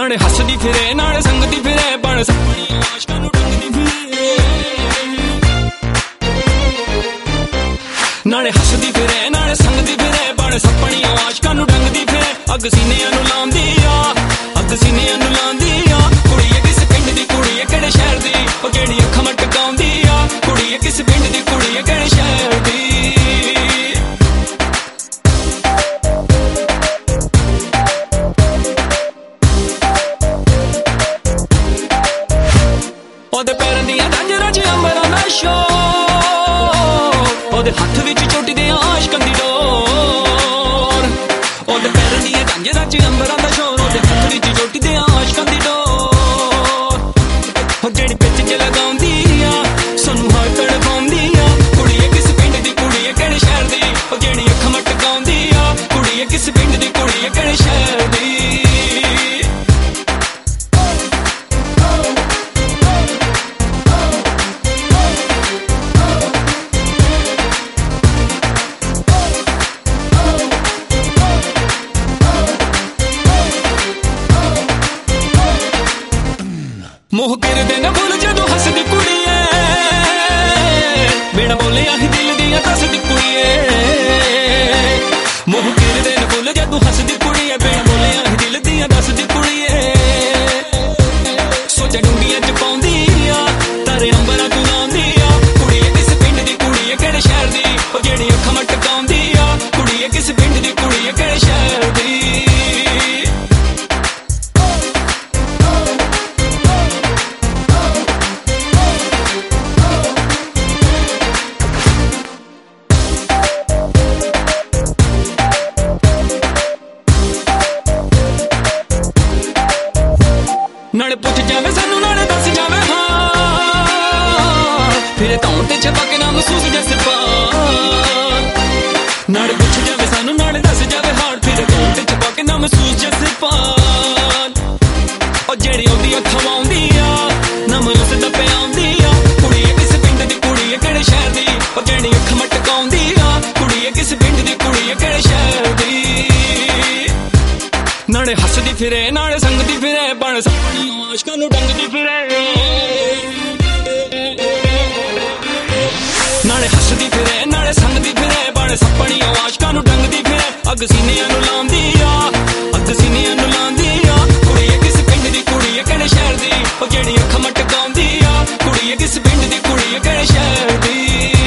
ਨਾਲੇ ਹੱਸਦੀ ਫਿਰੇ ਨਾਲੇ ਸੰਗਦੀ ਫਿਰੇ ਬਣ ਸਪਣੀ ਆਸ਼ਕਾਂ ਨੂੰ ਡੰਗਦੀ ਫਿਰੇ ਨਾਲੇ ਹੱਸਦੀ ਫਿਰੇ ਨਾਲੇ ਸੰਗਦੀ ਫਿਰੇ ਬਣ ਸਪਣੀ ਆਸ਼ਕਾਂ ਨੂੰ ਡੰਗਦੀ ਫਿਰੇ ਅੱਗ ਸੀਨਿਆਂ ਨੂੰ ਲਾਉਂਦੀ ਆ ਅੱਗ ਸੀਨਿਆਂ ਨੂੰ ਲਾਉਂਦੀ ਆ ਕੁੜੀਏ ਕਿਸ ਪਿੰਡ ਦੀ ਕੁੜੀਏ ਕਿਹੜੇ ਸ਼ਹਿਰ ਦੀ ਉਹ ਜਿਹੜੀ ਅੱਖਾਂ ਮਟਕਾਉਂਦੀ ਆ ਕੁੜੀਏ ਕਿਸ ਪਿੰਡ ਦੀ ਕੁੜੀਏ ਕਿਹੜੇ ਸ਼ਹਿਰ ਦੀ ਉਹਦੇ ਪੈਰਾਂ ਦੀਆਂ ਝਾਂਜਰਾਂ 'ਚ ਅੰਬਰਾਂ ਦਾ ਸ਼ੋਰ ਉਹਦੇ ਹੱਥ ਵਿੱਚ ਚੋਟੀ ਦੇ ਆਸ਼ਕਾਂ ਦੀ ਡੋਰ ਉਹਦੇ ਪੈਰਾਂ ਦੀਆਂ ਝਾਂਜਰਾਂ 'ਚ ਅੰਬਰਾਂ ਦਾ ਸ਼ੋਰ ਉਹਦੇ ਹੱਥ ਵਿੱਚ ਚੋਟੀ ਦੇ ਆਸ਼ਕਾਂ ਦੀ ਡੋਰ ਉਹ ਜਿਹੜੀ ਪਿੱਛ 'ਚ ਲਗਾਉਂਦੀ ਆ ਸਾਨੂੰ ਹਰ ਤੜਪਾਉਂਦੀ ਆ ਕੁੜੀਏ ਕਿਸ ਪਿੰਡ ਦੀ ਕੁੜੀਏ ਕਿਹੜੇ ਸ਼ਹਿਰ ਦੀ ਉਹ ਜਿਹੜੀ ਅੱਖਾਂ ਮਟਕਾਉਂਦੀ ਆ ਕੁੜੀਏ ਕਿਸ ਪਿੰਡ ਦੀ ਕੁੜੀਏ ਕਿਹੜੇ ਸ਼ਹਿਰ ਦੀ ਮੋਹ ਕਰਦੇ ਨਾ ਬੋਲ ਜਦੋਂ ਹੱਸਦੀ ਕੁੜੀਏ ਬਿਨਾਂ ਬੋਲਿਆ ਹੀ ਦਿਲ ਦੀਆਂ ਦੱਸਦੀ ਕੁੜੀਏ ਮੋਹ ਕਰਦੇ ਨਾ ਬੋਲ ਜਦੋਂ ਹੱਸਦੀ ਕੁੜੀਏ ਬਿਨਾਂ ਬੋਲਿਆ ਹੀ ਦਿਲ ਦੀਆਂ ਦੱਸਦੀ ਕੁੜੀਏ ਸੋਚਾਂ ਡੂੰਘੀਆਂ 'ਚ ਪਾਉਂਦੀ ਆ ਤਾਰੇ ਅੰਬਰਾਂ ਤੋਂ ਲਾਉਂਦੀ ਆ ਕੁੜੀਏ ਕਿਸ ਪਿੰਡ ਦੀ ਕੁੜੀਏ ਕਿਹੜੇ ਸ਼ਹਿਰ ਦੀ ਉਹ ਜਿਹੜੀ ਅੱਖਾਂ ਮਟਕਾਉਂਦੀ ਆ ਕੁੜੀਏ ਕਿਸ ਪਿੰਡ ਦੀ ਕੁੜੀਏ ਕਿਹੜੇ ਸ਼ਹਿਰ ਦੀ ਨਾਲੇ ਪੁੱਛ ਜਾਵੇ ਸਾਨੂੰ ਨਾਲੇ ਦੱਸ ਜਾਵੇ ਹਾਂ ਫਿਰ ਧੌਣ ਤੇ ਛਪਾ ਕੇ ਨਾ ਮਹਿਸੂਸ ਜੈਸੇ ਪਾ ਨਾਲੇ ਪੁੱਛ ਜਾਵੇ ਸਾਨੂੰ ਨਾਲੇ ਦੱਸ ਜਾਵੇ ਹਾਰ ਫਿਰ ਧੌਣ ਤੇ ਛਪਾ ਕੇ ਨਾ ਮਹਿਸੂਸ ਜੈਸੇ ਪਾ ਉਹ ਜਿਹੜੀ ਉਹਦੀ ਅੱਖਾਂ ਆਉਂਦੀ ਆ ਨਾ ਮੈਨੂੰ ਸਿੱਧਾ ਪਿਆਉਂਦੀ ਆ ਕੁੜੀਏ ਕਿਸ ਪਿੰਡ ਦੀ ਕੁੜੀਏ ਕਿਹੜੇ ਸ਼ਹਿਰ ਦੀ ਉਹ ਜਿਹੜੀ ਅੱਖ ਮਟਕਾਉਂਦੀ ਆ ਕੁੜੀਏ ਕਿਸ ਪਿੰਡ ਦੀ ਕੁੜੀਏ ਕਿਹੜੇ ਸ਼ਹਿਰ ਦੀ ਨਾਲੇ ਹੱਸਦੀ ਫਿਰੇ ਨਾਲੇ ਸੰਗਦੀ ਫਿਰੇ ਬਣ ਸਪਣੀ ਆਸ਼ਕਾਂ ਨੂੰ ਡੰਗਦੀ ਫਿਰੇ ਨਾਲੇ ਹੱਸਦੀ ਫਿਰੇ ਨਾਲੇ ਸੰਗਦੀ ਫਿਰੇ ਬਣ ਸਪਣੀ ਆਸ਼ਕਾਂ ਨੂੰ ਡੰਗਦੀ ਫਿਰੇ ਅੱਗ ਸੀਨਿਆਂ ਨੂੰ ਲਾਉਂਦੀ ਆ ਅੱਗ ਸੀਨਿਆਂ ਨੂੰ ਲਾਉਂਦੀ ਆ ਕੁੜੀਏ ਕਿਸ ਪਿੰਡ ਦੀ ਕੁੜੀਏ ਕਿਹੜੇ ਸ਼ਹਿਰ ਦੀ ਉਹ ਜਿਹੜੀ ਅੱਖ ਮਟਕਾਉਂਦੀ ਆ ਕੁੜੀਏ ਕਿਸ ਪਿੰਡ ਦੀ ਕੁੜੀਏ ਕਿਹੜੇ ਸ਼ਹਿਰ ਦੀ